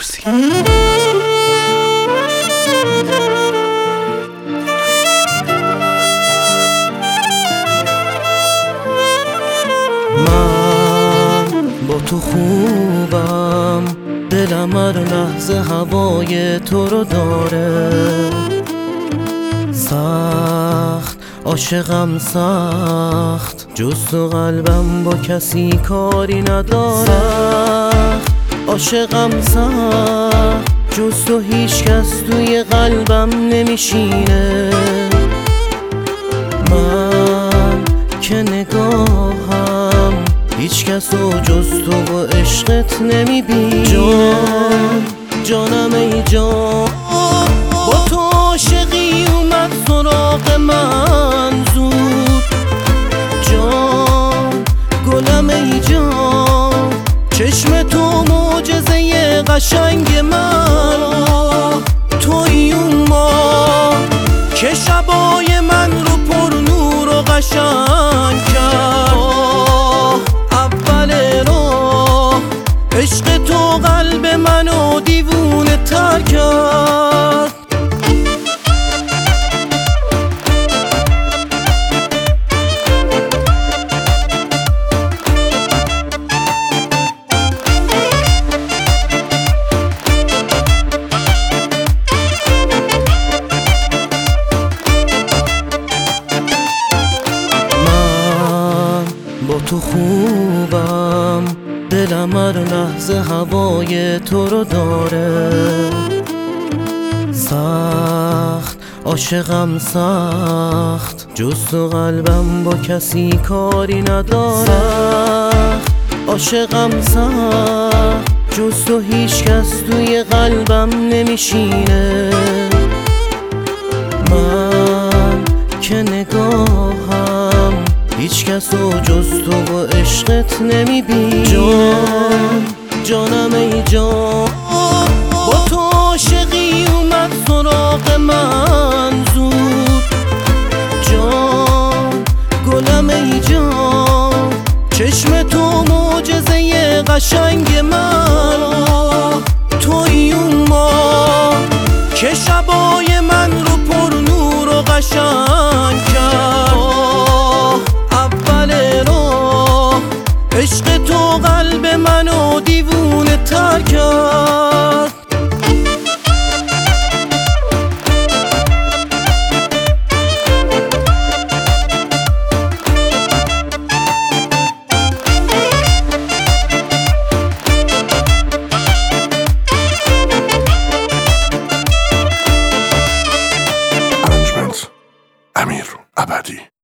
فردوسی. من با تو خوبم، دلم هر لحظه هوای تو رو داره. سخت عاشقم سخت، جز تو قلبم با کسی کاری نداره. سخت عاشقم سخت، جز تو هیچ کس توی قلبم نمیشینه. من که نگاهم هیچ کس رو جز تو و عشقت نمیبینه. جانم ای جان، با تو عاشقی اومد سراغ من زود. جان گلم ای جان، چشم تو معجزه قشنگ من. توی اون ماه که شبای من رو پر نور و قشنگ کرد. اول راه عشق تو قلب منو دیوونه تر کرد. با تو خوبم، دلم هر لحظه هوای تو رو داره. سخت عاشقم سخت، جز تو قلبم با کسی کاری نداره. سخت عاشقم سخت، جز تو هیچ کس توی قلبم نمیشینه. من که نگاهم هیچ کس رو جز تو و عشقت نمیبینه. جانم ای جان، با تو عاشقی اومد سراغ من زود. جان گلم ای جان، چشم تو معجزه قشنگ من. توی اون ماه که شبای من رو پر نور و قشنگ کرد. عشق تو قلب منو دیوونه تر کرد. ارنجمنت امیر ابدی.